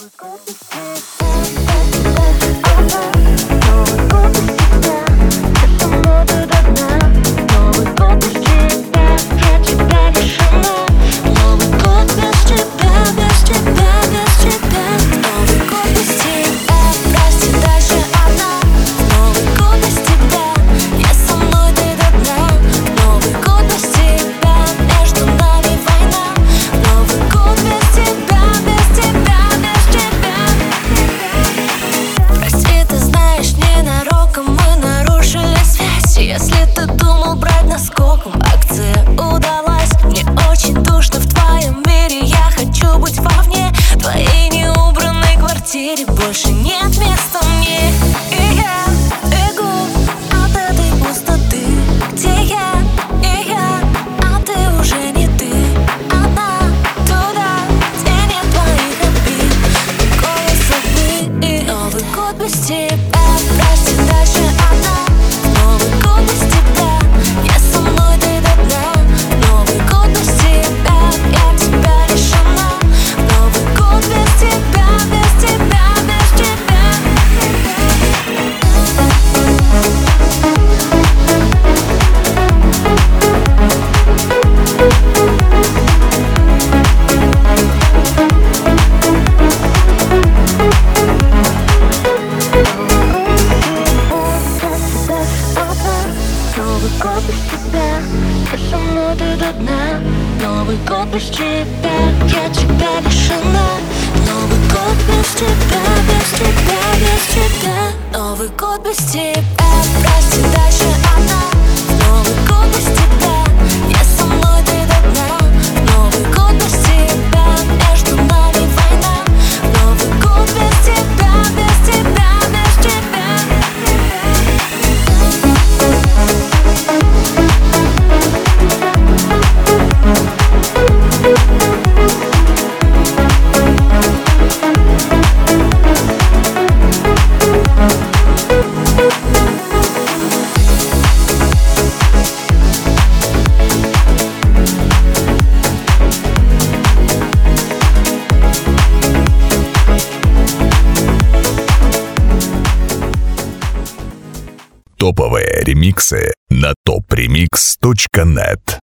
Больше нет места мне, и я бегу от этой пустоты, где я, и я, а ты уже не ты. Одна туда, где нет твоих обид, голоса вы и Новый год без тебя. Прости, дальше одна. Новый год без тебя, не со мной ты до дна. Новый год без тебя, я тебя лишена. Новый год без тебя, без тебя. Новый год без тебя, я со мной ты до дна. Новый год без тебя, я тебя лишена. Новый год без тебя, без тебя, без тебя. Новый год без тебя, прости, дальше одна. Новый год без тебя, я со мной ты до дна. Новый год без тебя, между нами война. Новый год без тебя, без тебя, без тебя. Топовые ремиксы на topremix.net.